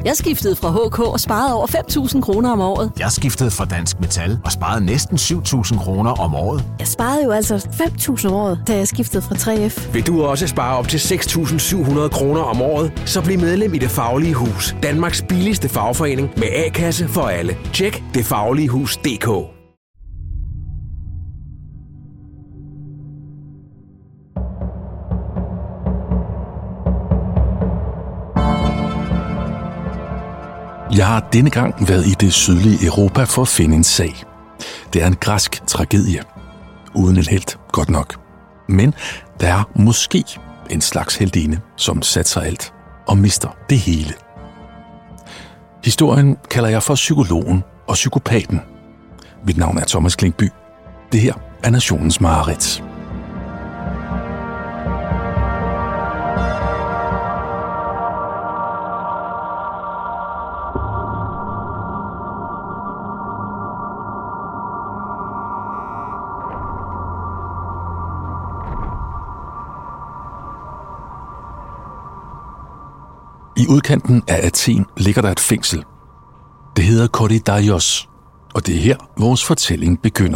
Jeg skiftede fra HK og sparede over 5.000 kroner om året. Jeg skiftede fra Dansk Metal og sparede næsten 7.000 kroner om året. Jeg sparede jo altså 5.000 om året, da jeg skiftede fra 3F. Vil du også spare op til 6.700 kroner om året? Så bliv medlem i Det Faglige Hus. Danmarks billigste fagforening med A-kasse for alle. Tjek detfagligehus.dk. Jeg har denne gang været i det sydlige Europa for at finde en sag. Det er en græsk tragedie. Uden en helt, godt nok. Men der er måske en slags heltinde, som satser alt og mister det hele. Historien kalder jeg for psykologen og psykopaten. Mit navn er Thomas Klinkby. Det her er Nationens Mareridt. I udkanten af Athen ligger der et fængsel. Det hedder Korydallos, og det er her, vores fortælling begynder.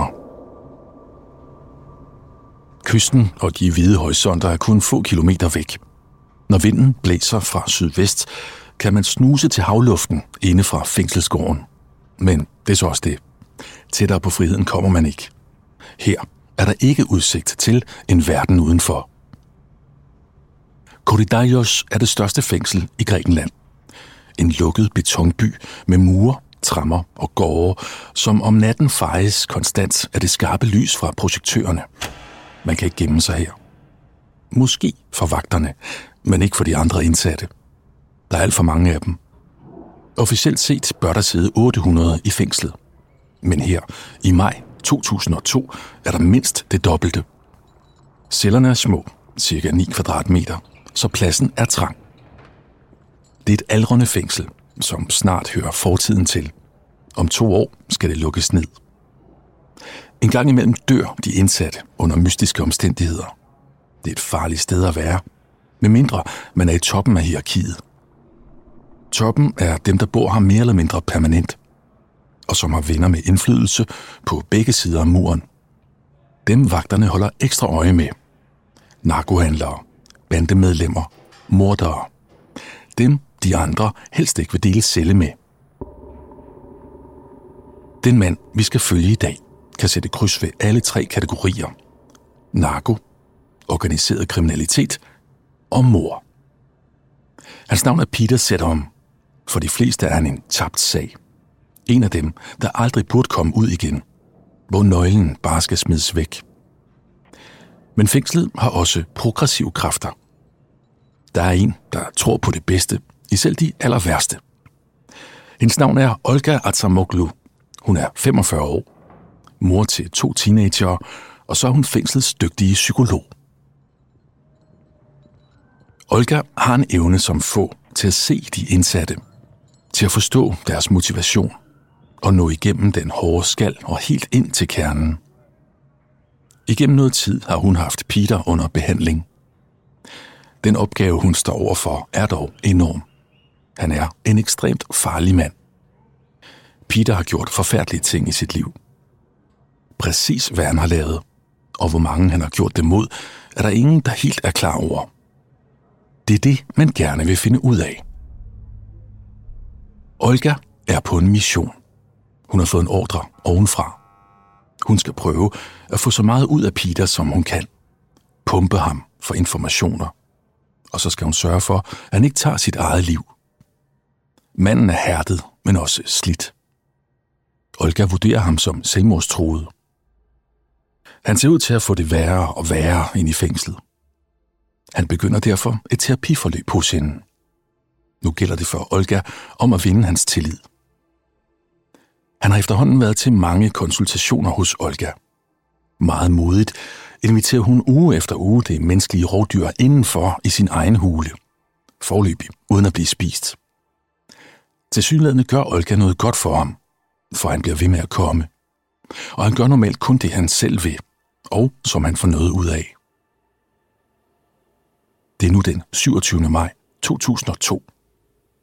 Kysten og de hvide horisonter er kun få kilometer væk. Når vinden blæser fra sydvest, kan man snuse til havluften inde fra fængselsgården. Men det er så også det. Tættere på friheden kommer man ikke. Her er der ikke udsigt til en verden udenfor. Korydallos er det største fængsel i Grækenland. En lukket betonby med mure, tremmer og gårde, som om natten fejes konstant af det skarpe lys fra projektørerne. Man kan ikke gemme sig her. Måske for vagterne, men ikke for de andre indsatte. Der er alt for mange af dem. Officielt set bør der sidde 800 i fængslet. Men her, i maj 2002, er der mindst det dobbelte. Cellerne er små, cirka 9 kvadratmeter, så pladsen er trang. Det er et aldrende fængsel, som snart hører fortiden til. Om 2 år skal det lukkes ned. En gang imellem dør de indsatte under mystiske omstændigheder. Det er et farligt sted at være, medmindre man er i toppen af hierarkiet. Toppen er dem, der bor her mere eller mindre permanent, og som har venner med indflydelse på begge sider af muren. Dem vagterne holder ekstra øje med. Narkohandlere, bandemedlemmer, mordere. Dem, de andre helst ikke vil dele celle med. Den mand, vi skal følge i dag, kan sætte kryds ved alle 3 kategorier. Narko, organiseret kriminalitet og mord. Hans navn er Peter Sedom. For de fleste er han en tabt sag. En af dem, der aldrig burde komme ud igen, hvor nøglen bare skal smides væk. Men fængslet har også progressive kræfter. Der er en, der tror på det bedste, i selv de aller værste. Hendes navn er Olga Atsamoglu. Hun er 45 år, mor til 2 teenagere, og så er hun fængslets dygtige psykolog. Olga har en evne som få til at se de indsatte, til at forstå deres motivation og nå igennem den hårde skal og helt ind til kernen. Igennem noget tid har hun haft Peter under behandling. Den opgave, hun står overfor, er dog enorm. Han er en ekstremt farlig mand. Peter har gjort forfærdelige ting i sit liv. Præcis hvad han har lavet, og hvor mange han har gjort det mod, er der ingen, der helt er klar over. Det er det, man gerne vil finde ud af. Olga er på en mission. Hun har fået en ordre ovenfra. Hun skal prøve at få så meget ud af Peter, som hun kan. Pumpe ham for informationer. Og så skal hun sørge for, at han ikke tager sit eget liv. Manden er hærdet, men også slidt. Olga vurderer ham som selvmordstruet. Han ser ud til at få det værre og værre ind i fængslet. Han begynder derfor et terapiforløb hos hende. Nu gælder det for Olga om at vinde hans tillid. Han har efterhånden været til mange konsultationer hos Olga. Meget modigt inviterer hun uge efter uge det menneskelige rovdyr indenfor i sin egen hule. Foreløbig, uden at blive spist. Tilsyneladende gør Olga noget godt for ham, for han bliver ved med at komme. Og han gør normalt kun det, han selv vil, og som han får noget ud af. Det er nu den 27. maj 2002.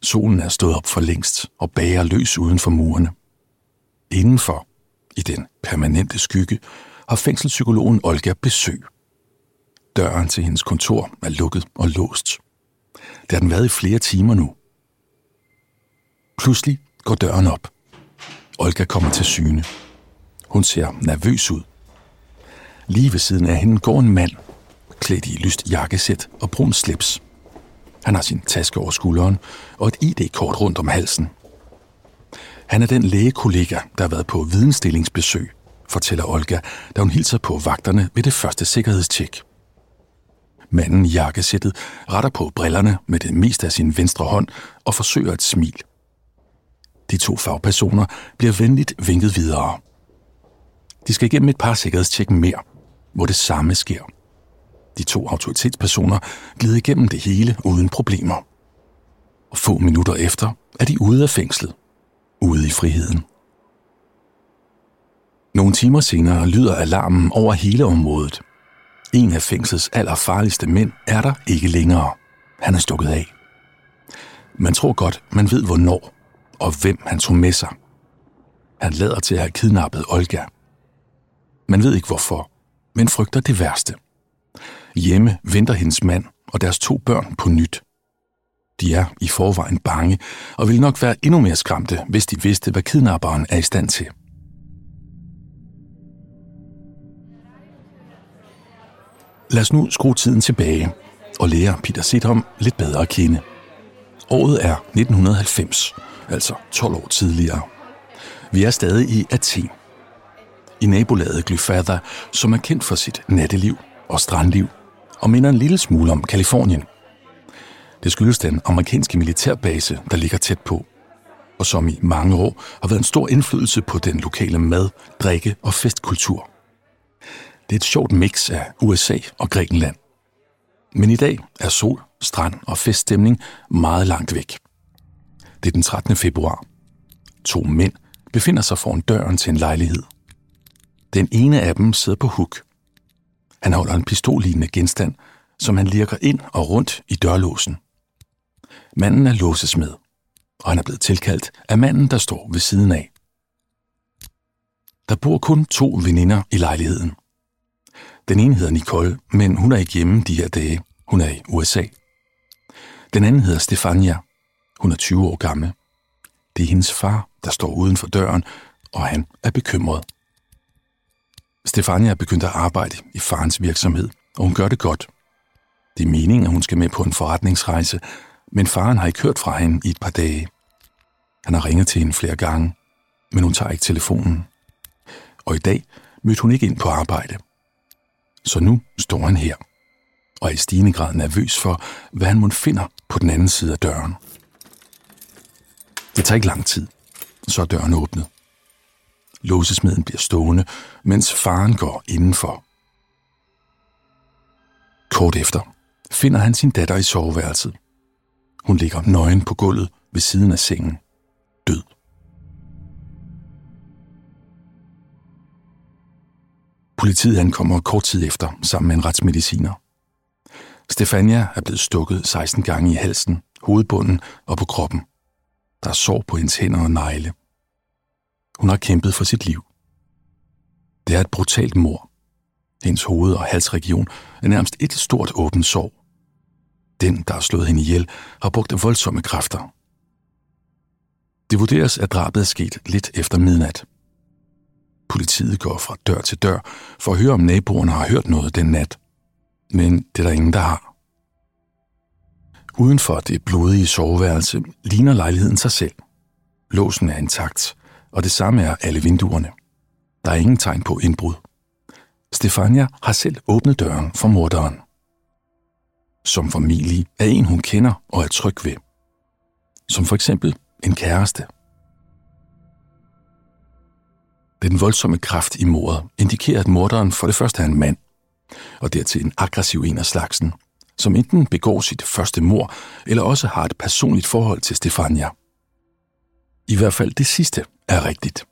Solen er stået op for længst og bager løs uden for murene. Indenfor, i den permanente skygge, har fængselspsykologen Olga besøg. Døren til hendes kontor er lukket og låst. Det har den været i flere timer nu. Pludselig går døren op. Olga kommer til syne. Hun ser nervøs ud. Lige ved siden af hende går en mand, klædt i lyst jakkesæt og brun slips. Han har sin taske over skulderen og et ID-kort rundt om halsen. Han er den lægekollega, der har været på vidensstillingsbesøg, fortæller Olga, da hun hilser på vagterne ved det første sikkerhedstjek. Manden i jakkesættet retter på brillerne med det meste af sin venstre hånd og forsøger et smil. De to fagpersoner bliver venligt vinket videre. De skal igennem et par sikkerhedstjek mere, hvor det samme sker. De to autoritetspersoner glider igennem det hele uden problemer. Og få minutter efter er de ude af fængslet, ude i friheden. Nogle timer senere lyder alarmen over hele området. En af fængslets allerfarligste mænd er der ikke længere. Han er stukket af. Man tror godt, man ved hvornår og hvem han tog med sig. Han lader til at have kidnappet Olga. Man ved ikke hvorfor, men frygter det værste. Hjemme venter hendes mand og deres 2 børn på nyt. De er i forvejen bange og ville nok være endnu mere skræmte, hvis de vidste, hvad kidnapperen er i stand til. Lad os nu skrue tiden tilbage og lære Peter Sidholm lidt bedre at kende. Året er 1990, altså 12 år tidligere. Vi er stadig i Athen. I nabolaget Glyfada, som er kendt for sit natteliv og strandliv, og minder en lille smule om Californien. Det skyldes den amerikanske militærbase, der ligger tæt på, og som i mange år har været en stor indflydelse på den lokale mad, drikke og festkultur. Det er et sjovt mix af USA og Grækenland. Men i dag er sol, strand og feststemning meget langt væk. Det er den 13. februar. 2 mænd befinder sig foran døren til en lejlighed. Den ene af dem sidder på huk. Han holder en pistollignende genstand, som han lirker ind og rundt i dørlåsen. Manden er låsesmed, og han er blevet tilkaldt af manden, der står ved siden af. Der bor kun 2 veninder i lejligheden. Den ene hedder Nicole, men hun er ikke hjemme de her dage. Hun er i USA. Den anden hedder Stefania. Hun er 20 år gammel. Det er hendes far, der står uden for døren, og han er bekymret. Stefania er begyndt at arbejde i farens virksomhed, og hun gør det godt. Det er meningen, at hun skal med på en forretningsrejse, men faren har ikke hørt fra hende i et par dage. Han har ringet til hende flere gange, men hun tager ikke telefonen. Og i dag mødte hun ikke ind på arbejde. Så nu står han her, og er i stigende grad nervøs for, hvad han mon finder på den anden side af døren. Det tager ikke lang tid, så er døren åbnet. Låsesmeden bliver stående, mens faren går indenfor. Kort efter finder han sin datter i soveværelset. Hun ligger nøgen på gulvet ved siden af sengen, død. Politiet ankommer kort tid efter sammen med en retsmediciner. Stefania er blevet stukket 16 gange i halsen, hovedbunden og på kroppen. Der er sår på hendes hænder og negle. Hun har kæmpet for sit liv. Det er et brutalt mord. Hendes hoved- og halsregion er nærmest et stort åbent sår. Den, der har slået hende ihjel, har brugt voldsomme kræfter. Det vurderes, at drabet er sket lidt efter midnat. Politiet går fra dør til dør for at høre, om naboerne har hørt noget den nat. Men det er der ingen, der har. Udenfor det blodige soveværelse ligner lejligheden sig selv. Låsen er intakt, og det samme er alle vinduerne. Der er ingen tegn på indbrud. Stefania har selv åbnet døren for morderen. Som familie er en, hun kender og er tryg ved. Som for eksempel en kæreste. Den voldsomme kraft i mordet indikerer, at morderen for det første er en mand, og dertil en aggressiv en af slagsen, som enten begår sit første mord, eller også har et personligt forhold til Stefania. I hvert fald det sidste er rigtigt.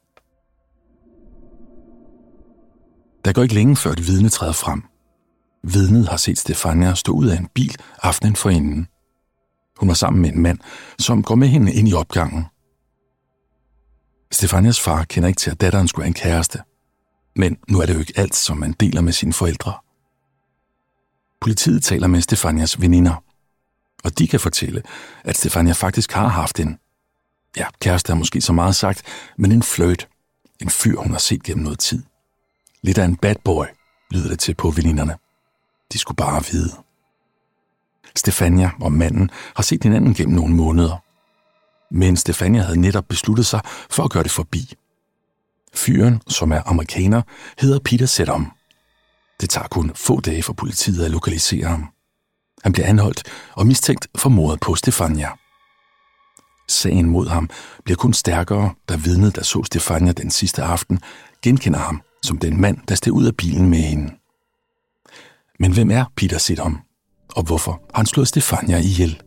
Der går ikke længe før et vidne træder frem. Vidnet har set Stefania stå ud af en bil aftenen forinden. Hun var sammen med en mand, som går med hende ind i opgangen. Stefanias far kender ikke til, at datteren skulle have en kæreste. Men nu er det jo ikke alt, som man deler med sine forældre. Politiet taler med Stefanias veninder, og de kan fortælle, at Stefania faktisk har haft en, kæreste er måske så meget sagt, men en flirt, en fyr, hun har set gennem noget tid. Lidt af en bad boy, lyder det til på veninderne. De skulle bare vide. Stefania og manden har set hinanden gennem nogle måneder. Men Stefania havde netop besluttet sig for at gøre det forbi. Fyren, som er amerikaner, hedder Peter Sedum. Det tager kun få dage for politiet at lokalisere ham. Han bliver anholdt og mistænkt for mordet på Stefania. Sagen mod ham bliver kun stærkere, da vidnet, der så Stefania den sidste aften, genkender ham som den mand, der steg ud af bilen med hende. Men hvem er Peter Sedum, og hvorfor har han slået Stefania ihjel?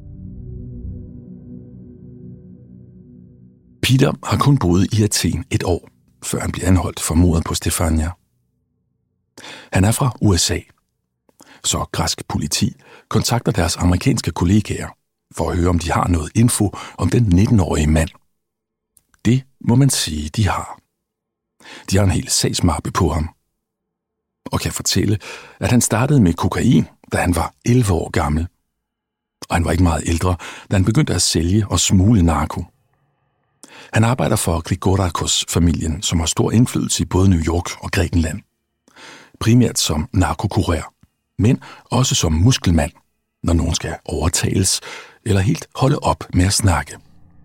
Peter har kun boet i Athen et år, før han bliver anholdt for mordet på Stefania. Han er fra USA, så græsk politi kontakter deres amerikanske kollegaer for at høre, om de har noget info om den 19-årige mand. Det må man sige, de har. De har en hel sagsmappe på ham, og kan fortælle, at han startede med kokain, da han var 11 år gammel. Og han var ikke meget ældre, da han begyndte at sælge og smugle narko. Han arbejder for Grigorakos-familien, som har stor indflydelse i både New York og Grækenland. Primært som narkokurer, men også som muskelmand, når nogen skal overtales eller helt holde op med at snakke.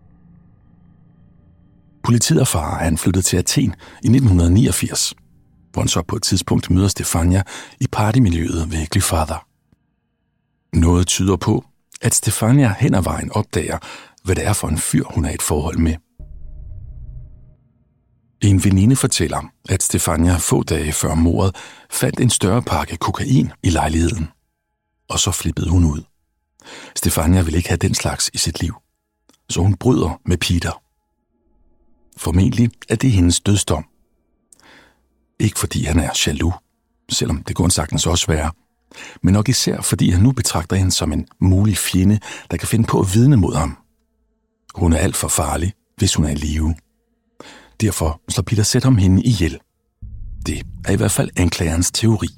Politiet erfarer, at han flyttede til Athen i 1989, hvor han så på et tidspunkt møder Stefania i partymiljøet ved Glyfada. Noget tyder på, at Stefania hen ad vejen opdager, hvad det er for en fyr, hun er i et forhold med. En veninde fortæller, at Stefania få dage før mordet fandt en større pakke kokain i lejligheden, og så flippede hun ud. Stefania vil ikke have den slags i sit liv, så hun bryder med Peter. Formentlig er det hendes dødsdom. Ikke fordi han er jaloux, selvom det kunne han sagtens også være, men nok især fordi han nu betragter hende som en mulig fjende, der kan finde på at vidne mod ham. Hun er alt for farlig, hvis hun er i live. Derfor slår Peter Sedum hende ihjel. Det er i hvert fald anklagerens teori.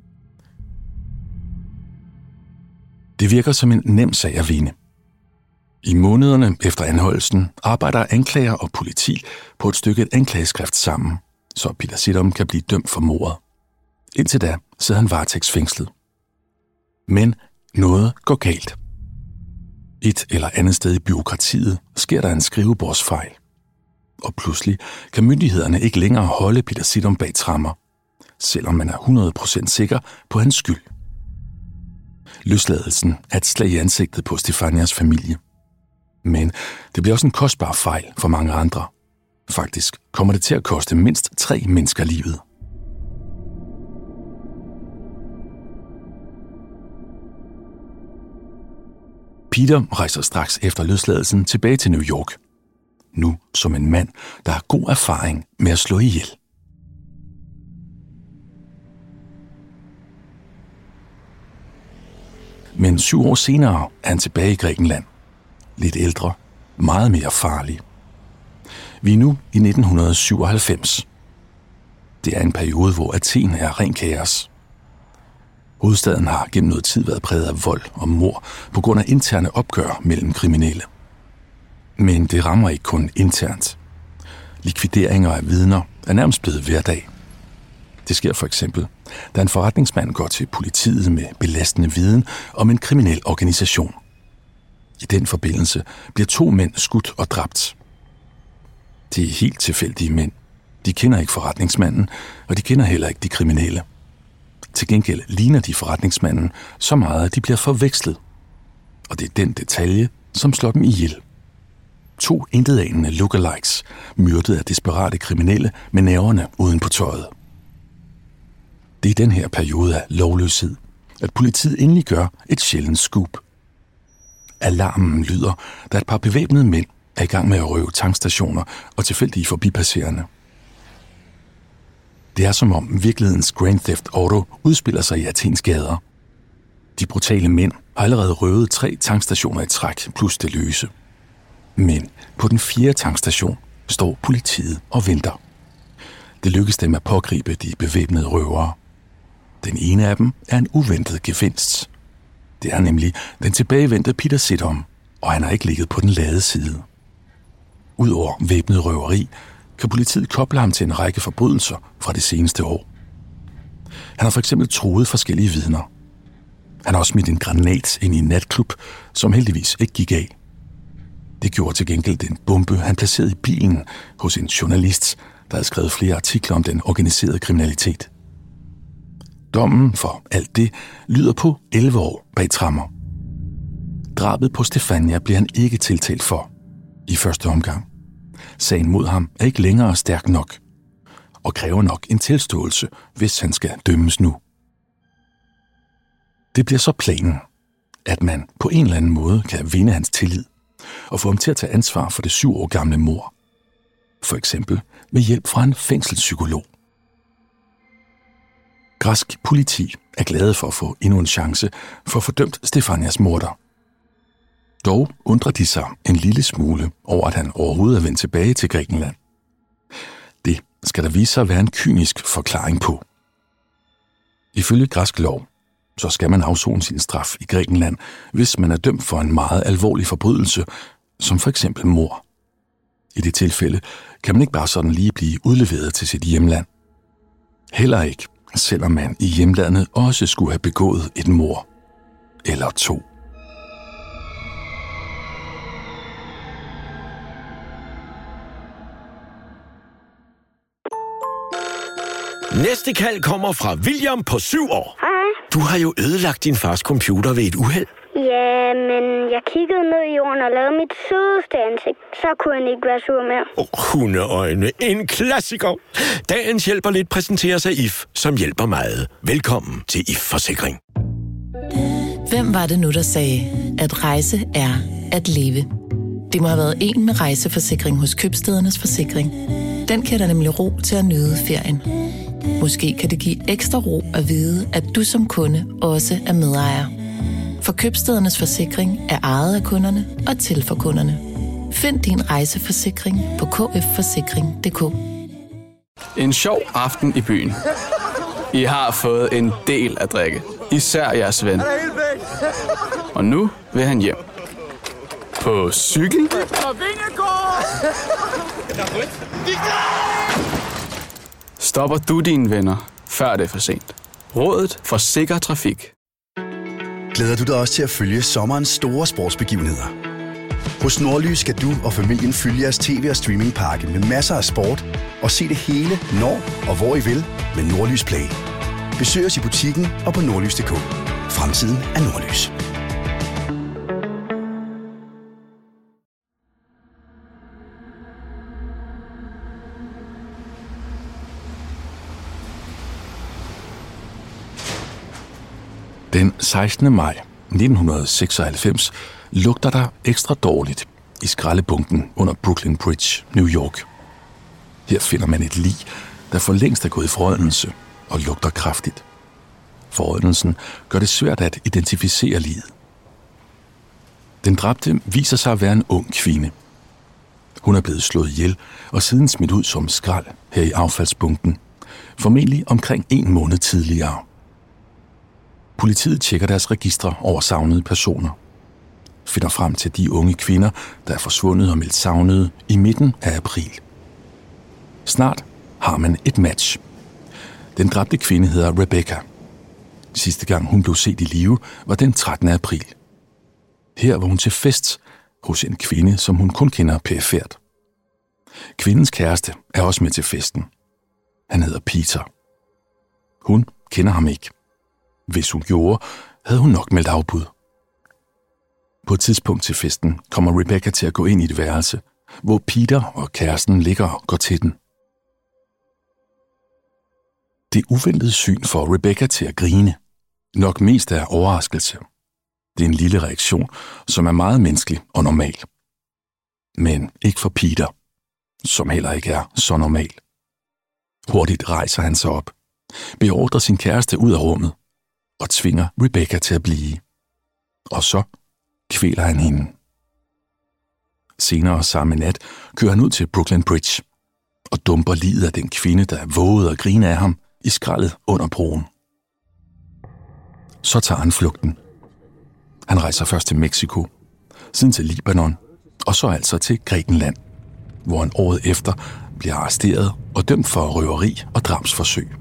Det virker som en nem sag at vinde. I månederne efter anholdelsen arbejder anklager og politi på et stykke anklageskrift sammen, så Peter Sedum kan blive dømt for mordet. Indtil da sidder han varetægtsfængslet. Men noget går galt. Et eller andet sted i bureaukratiet sker der en skrivebordsfejl. Og pludselig kan myndighederne ikke længere holde Peter Sedum bag tremmer, selvom man er 100% sikker på hans skyld. Løsladelsen er et slag i ansigtet på Stefanias familie. Men det bliver også en kostbar fejl for mange andre. Faktisk kommer det til at koste mindst 3 mennesker livet. Peter rejser straks efter løsladelsen tilbage til New York. Nu som en mand, der har god erfaring med at slå ihjel. Men 7 år senere er han tilbage i Grækenland. Lidt ældre, meget mere farlig. Vi er nu i 1997. Det er en periode, hvor Athen er ren kaos. Hovedstaden har gennem noget tid været præget af vold og mord på grund af interne opgør mellem kriminelle. Men det rammer ikke kun internt. Likvideringer af vidner er nærmest blevet hverdag. Det sker for eksempel, da en forretningsmand går til politiet med belastende viden om en kriminel organisation. I den forbindelse bliver 2 mænd skudt og dræbt. Det er helt tilfældige mænd. De kender ikke forretningsmanden, og de kender heller ikke de kriminelle. Til gengæld ligner de forretningsmanden så meget, at de bliver forvekslet. Og det er den detalje, som slår dem ihjel. 2 intetanende lookalikes, myrdet af desperate kriminelle med nerverne uden på tøjet. Det er den her periode af lovløshed, at politiet endelig gør et sjældent scoop. Alarmen lyder, da et par bevæbnede mænd er i gang med at røve tankstationer og tilfældige forbipasserende. Det er som om virkelighedens Grand Theft Auto udspiller sig i Athens gader. De brutale mænd har allerede røvet 3 tankstationer i træk, plus det løse. Men på den 4. tankstation står politiet og venter. Det lykkes dem at pågribe de bevæbnede røvere. Den ene af dem er en uventet gevinst. Det er nemlig den tilbagevendte Peter Sidom, og han har ikke ligget på den lade side. Udover væbnet røveri, kan politiet koble ham til en række forbrydelser fra det seneste år. Han har for eksempel truet forskellige vidner. Han har også smidt en granat ind i en natklub, som heldigvis ikke gik af. Det gjorde til gengæld den bombe, han placerede i bilen hos en journalist, der havde skrevet flere artikler om den organiserede kriminalitet. Dommen for alt det lyder på 11 år bag tremmer. Drabet på Stefania bliver han ikke tiltalt for i første omgang. Sagen mod ham er ikke længere stærk nok, og kræver nok en tilståelse, hvis han skal dømmes nu. Det bliver så planen, at man på en eller anden måde kan vinde hans tillid og få ham til at tage ansvar for det 7 år gamle mord. For eksempel med hjælp fra en fængselspsykolog. Græsk politi er glade for at få endnu en chance for at få dømt Stefanias morder. Dog undrer de sig en lille smule over, at han overhovedet er vendt tilbage til Grækenland. Det skal der vise sig at være en kynisk forklaring på. Ifølge græsk lov, så skal man afsone sin straf i Grækenland, hvis man er dømt for en meget alvorlig forbrydelse, som for eksempel mord. I det tilfælde kan man ikke bare sådan lige blive udleveret til sit hjemland. Heller ikke, selvom man i hjemlandet også skulle have begået et mord. Eller 2. Næste kald kommer fra William på 7 år. Hej. Du har jo ødelagt din fars computer ved et uheld. Ja, men jeg kiggede ned i jorden og lavede mit sødeste ansigt. Så kunne han ikke være sur mere. Hundeøjne, en klassiker. Dagens hjælper lidt præsenteres af IF, som hjælper meget. Velkommen til IF Forsikring. Hvem var det nu, der sagde, at rejse er at leve? Det må have været en med rejseforsikring hos Købstædernes Forsikring. Den kan der nemlig ro til at nyde ferien. Måske kan det give ekstra ro at vide, at du som kunde også er medejer. For Købstædernes Forsikring er ejet af kunderne og til for kunderne. Find din rejseforsikring på kfforsikring.dk. En sjov aften i byen. I har fået en del at drikke. Især jeres ven. Og nu vil han hjem. På cykel? Stopper du dine venner, før det er for sent. Rådet for sikker trafik. Glæder du dig også til at følge sommerens store sportsbegivenheder? Hos Nordlys skal du og familien fylde jeres tv- og streamingpakke med masser af sport og se det hele, når og hvor I vil med Nordlys Play. Besøg os i butikken og på nordlys.dk. Fremtiden er Nordlys. Den 16. maj 1996 lugter der ekstra dårligt i skraldebunken under Brooklyn Bridge, New York. Her finder man et lig, der for længst er gået i forrådnelse og lugter kraftigt. Forrådnelsen gør det svært at identificere liget. Den dræbte viser sig at være en ung kvinde. Hun er blevet slået ihjel og siden smidt ud som skrald her i affaldsbunken, formentlig omkring 1 måned tidligere. Politiet tjekker deres registre over savnede personer. Finder frem til de unge kvinder, der er forsvundet og meldt savnede i midten af april. Snart har man et match. Den dræbte kvinde hedder Rebecca. Sidste gang hun blev set i live var den 13. april. Her var hun til fest hos en kvinde, som hun kun kender perifert. Kvindens kæreste er også med til festen. Han hedder Peter. Hun kender ham ikke. Hvis hun gjorde, havde hun nok meldt afbud. På et tidspunkt til festen kommer Rebecca til at gå ind i et værelse, hvor Peter og kæresten ligger og går til den. Det uventede syn får Rebecca til at grine. Nok mest af overraskelse. Det er en lille reaktion, som er meget menneskelig og normal. Men ikke for Peter, som heller ikke er så normal. Hurtigt rejser han sig op, beordrer sin kæreste ud af rummet og tvinger Rebecca til at blive. og så kvæler han hende. Senere samme nat kører han ud til Brooklyn Bridge og dumper liget af den kvinde, der vågede at grine af ham, i skraldet under broen. Så tager han flugten. Han rejser først til Mexico, siden til Libanon, og så altså til Grækenland, hvor han året efter bliver arresteret og dømt for røveri og drabsforsøg.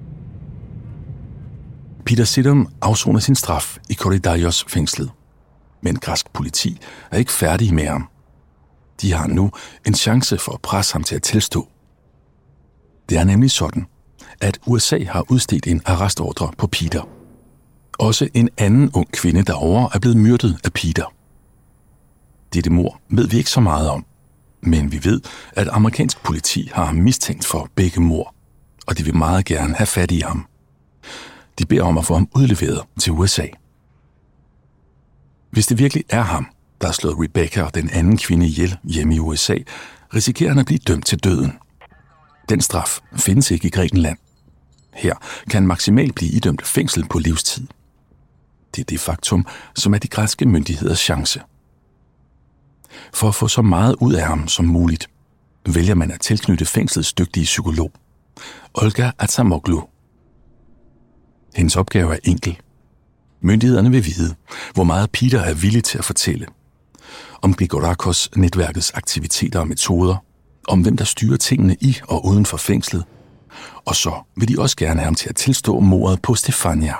Peter Sidom afsoner sin straf i Korydallos-fængslet, men græsk politi er ikke færdige med ham. De har nu en chance for at presse ham til at tilstå. Det er nemlig sådan, at USA har udstedt en arrestordre på Peter. Også en anden ung kvinde derovre er blevet myrdet af Peter. Dette mord ved vi ikke så meget om, men vi ved, at amerikansk politi har ham mistænkt for begge mord, og de vil meget gerne have fat i ham. De beder om at få ham udleveret til USA. Hvis det virkelig er ham, der har slået Rebecca og den anden kvinde ihjel hjemme i USA, risikerer han at blive dømt til døden. Den straf findes ikke i Grækenland. Her kan maksimalt blive idømt fængsel på livstid. Det er det faktum, som er de græske myndigheders chance. For at få så meget ud af ham som muligt, vælger man at tilknytte fængslets dygtige psykolog, Olga Atsamoglu. Hendes opgave er enkel. Myndighederne vil vide, hvor meget Peter er villig til at fortælle. Om Grigorakos-netværkets aktiviteter og metoder, om hvem der styrer tingene i og uden for fængslet, og så vil de også gerne have ham til at tilstå mordet på Stefania.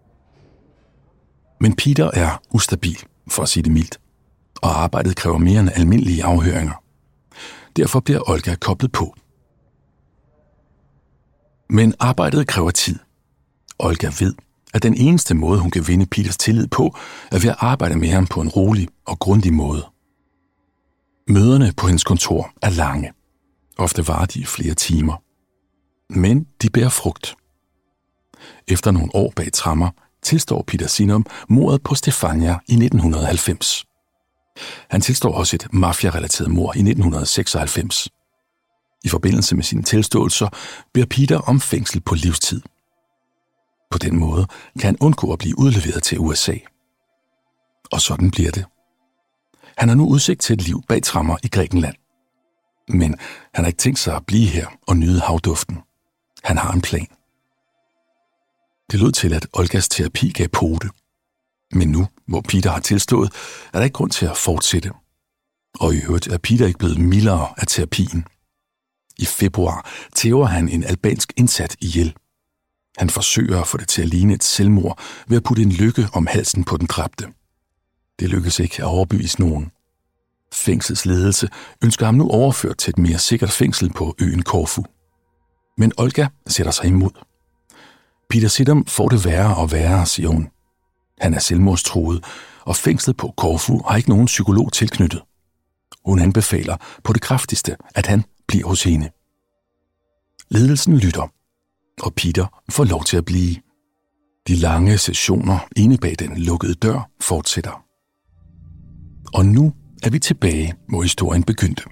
Men Peter er ustabil, for at sige det mildt, og arbejdet kræver mere end almindelige afhøringer. Derfor bliver Olga koblet på. Men arbejdet kræver tid. Olga ved, at den eneste måde, hun kan vinde Peters tillid på, er ved at arbejde med ham på en rolig og grundig måde. Møderne på hendes kontor er lange. Ofte varer de i flere timer. Men de bærer frugt. Efter nogle år bag tremmer, tilstår Peter Sidom mordet på Stefania i 1990. Han tilstår også et mafia-relateret mord i 1996. I forbindelse med sine tilståelser beder Peter om fængsel på livstid. På den måde kan han undgå at blive udleveret til USA. Og sådan bliver det. Han har nu udsigt til et liv bag tremmer i Grækenland. Men han har ikke tænkt sig at blive her og nyde havduften. Han har en plan. Det lød til, at Olgas terapi gav pote. Men nu, hvor Peter har tilstået, er der ikke grund til at fortsætte. Og i øvrigt er Peter ikke blevet mildere af terapien. I februar tæver han en albansk indsat ihjel. Han forsøger at få det til at ligne et selvmord ved at putte en lykke om halsen på den dræbte. Det lykkes ikke at overbevise nogen. Fængslets ledelse ønsker ham nu overført til et mere sikkert fængsel på øen Korfu. Men Olga sætter sig imod. Peter Sidom får det værre og værre, siger hun. Han er selvmordstruet, og fængslet på Korfu har ikke nogen psykolog tilknyttet. Hun anbefaler på det kraftigste, at han bliver hos hende. Ledelsen lytter, og Peter får lov til at blive. De lange sessioner inde bag den lukkede dør fortsætter. Og nu er vi tilbage, hvor historien begyndte.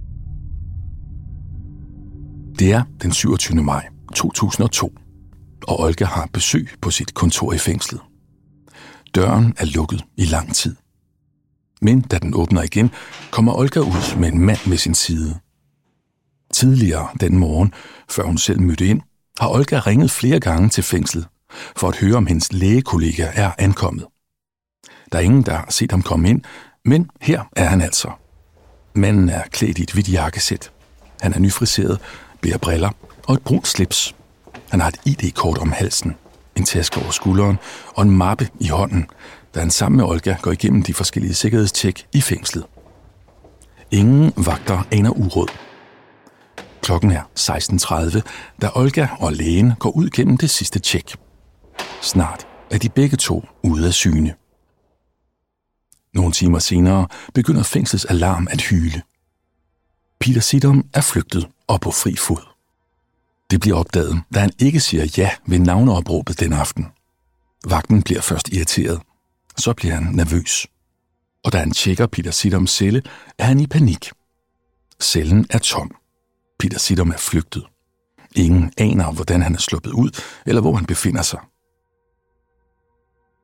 Det er den 27. maj 2002, og Olga har besøg på sit kontor i fængslet. Døren er lukket i lang tid. Men da den åbner igen, kommer Olga ud med en mand ved sin side. Tidligere den morgen, før hun selv mødte ind, har Olga ringet flere gange til fængslet for at høre, om hendes lægekollega er ankommet. Der er ingen, der har set ham komme ind, men her er han altså. Manden er klædt i et hvidt jakkesæt. Han er nyfriseret, bærer briller og et brunt slips. Han har et ID-kort om halsen, en taske over skulderen og en mappe i hånden, da han sammen med Olga går igennem de forskellige sikkerhedstjek i fængslet. Ingen vagter aner uråd. Klokken er 16:30, da Olga og lægen går ud gennem det sidste tjek. Snart er de begge to ude af syne. Nogle timer senere begynder fængslets alarm at hyle. Peter Sidom er flygtet og på fri fod. Det bliver opdaget, da han ikke siger ja ved navneopråbet den aften. Vagten bliver først irriteret, så bliver han nervøs. Og da han tjekker Peter Sidoms celle, er han i panik. Cellen er tom. Peter Sidom er flygtet. Ingen aner, hvordan han er sluppet ud, eller hvor han befinder sig.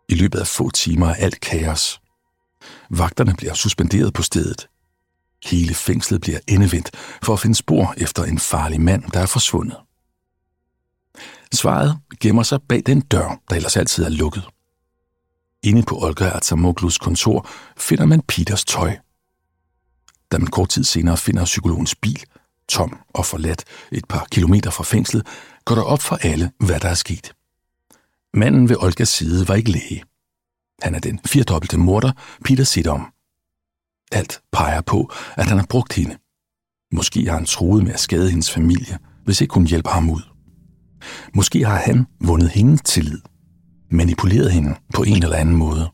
I løbet af få timer er alt kaos. Vagterne bliver suspenderet på stedet. Hele fængslet bliver endevendt for at finde spor efter en farlig mand, der er forsvundet. Svaret gemmer sig bag den dør, der ellers altid er lukket. Inde på Olga Artsamoglus kontor finder man Peters tøj. Da man kort tid senere finder psykologens bil, tom og forladt et par kilometer fra fængslet, går der op for alle, hvad der er sket. Manden ved Olgas side var ikke læge. Han er den 4-dobbelte morder, Peter Sidom. Alt peger på, at han har brugt hende. Måske har han truet med at skade hendes familie, hvis ikke hun hjælper ham ud. Måske har han vundet hendes tillid, manipuleret hende på en eller anden måde.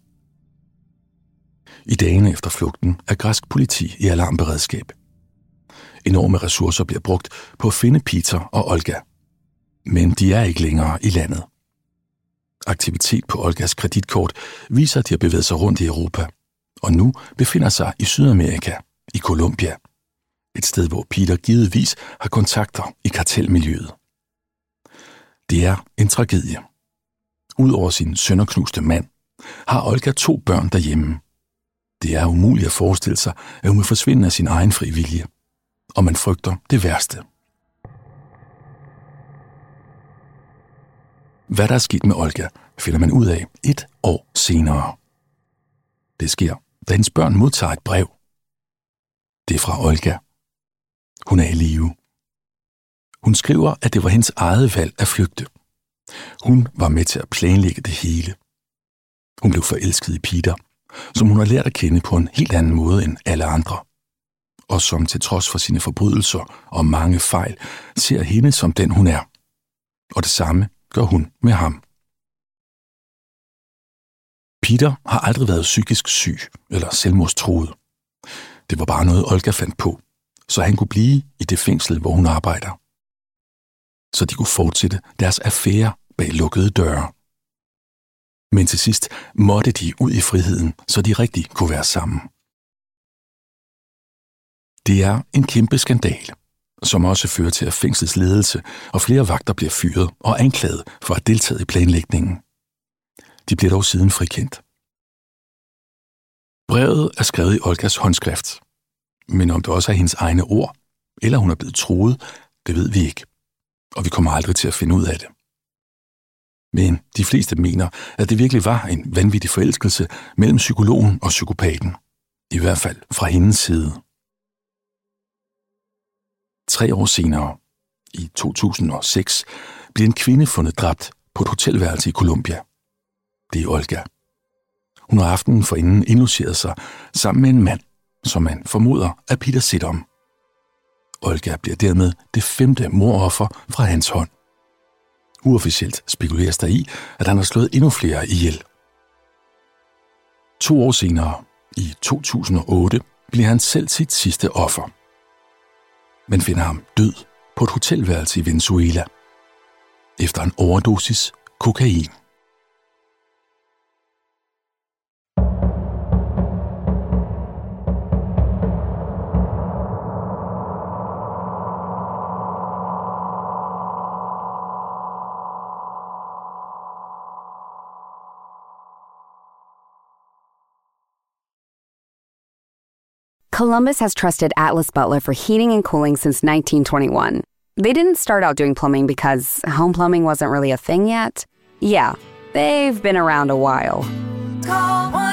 I dagene efter flugten er græsk politi i alarmberedskab. Enorme ressourcer bliver brugt på at finde Peter og Olga. Men de er ikke længere i landet. Aktivitet på Olgas kreditkort viser, at de har bevæget sig rundt i Europa, og nu befinder sig i Sydamerika, i Colombia. Et sted, hvor Peter givetvis har kontakter i kartelmiljøet. Det er en tragedie. Udover sin sønderknuste mand, har Olga 2 børn derhjemme. Det er umuligt at forestille sig, at hun vil forsvinde af sin egen fri vilje, og man frygter det værste. Hvad der er sket med Olga, finder man ud af 1 år senere. Det sker, da hendes børn modtager et brev. Det er fra Olga. Hun er i live. Hun skriver, at det var hendes eget valg at flygte. Hun var med til at planlægge det hele. Hun blev forelsket i Peter, som hun har lært at kende på en helt anden måde end alle andre, og som til trods for sine forbrydelser og mange fejl, ser hende som den hun er. Og det samme gør hun med ham. Peter har aldrig været psykisk syg eller selvmordstruet. Det var bare noget, Olga fandt på, så han kunne blive i det fængsel, hvor hun arbejder. Så de kunne fortsætte deres affære bag lukkede døre. Men til sidst måtte de ud i friheden, så de rigtig kunne være sammen. Det er en kæmpe skandale, som også fører til, at fængslets ledelse og flere vagter bliver fyret og anklaget for at deltage i planlægningen. De bliver dog siden frikendt. Brevet er skrevet i Olgas håndskrift, men om det også er hendes egne ord, eller hun er blevet truet, det ved vi ikke, og vi kommer aldrig til at finde ud af det. Men de fleste mener, at det virkelig var en vanvittig forelskelse mellem psykologen og psykopaten, i hvert fald fra hendes side. 3 år senere, i 2006, blev en kvinde fundet dræbt på et hotelværelse i Colombia. Det er Olga. Hun har aftenen forinden indlogeret sig sammen med en mand, som man formoder er Peter Sidom. Olga bliver dermed det 5. mordoffer fra hans hånd. Uofficielt spekuleres der i, at han har slået endnu flere ihjel. 2 år senere, i 2008, bliver han selv sit sidste offer. Man finder ham død på et hotelværelse i Venezuela efter en overdosis kokain. Columbus has trusted Atlas Butler for heating and cooling since 1921. They didn't start out doing plumbing because home plumbing wasn't really a thing yet. Yeah, they've been around a while. Call